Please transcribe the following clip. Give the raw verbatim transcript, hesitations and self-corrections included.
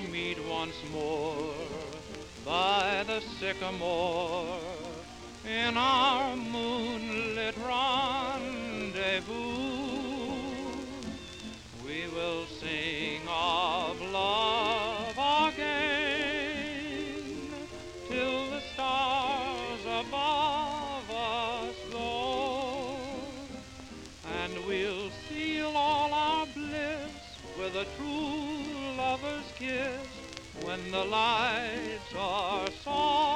meet once more by the sycamore in our moonlit rendezvous. We will sing of love again till the stars above us go, and we'll seal all our bliss with a true lover's kiss when the lights are soft